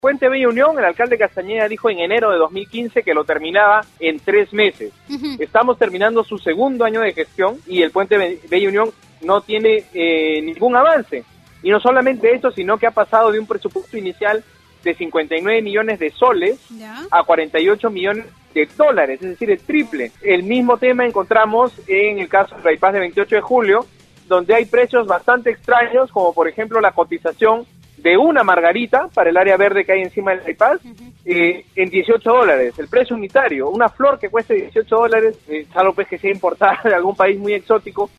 Puente Bella Unión, el alcalde Castañeda dijo en enero de 2015 que lo terminaba en 3 meses. Estamos terminando su segundo año de gestión y el Puente Bella Unión no tiene ningún avance. Y no solamente eso, sino que ha pasado de un presupuesto inicial de 59 millones de soles a 48 millones de dólares, es decir, el triple. El mismo tema encontramos en el caso del bypass de 28 de julio, donde hay precios bastante extraños, como por ejemplo la cotización de una margarita para el área verde que hay encima del bypass, en 18 dólares, el precio unitario. Una flor que cueste 18 dólares, salvo pues que sea importada de algún país muy exótico,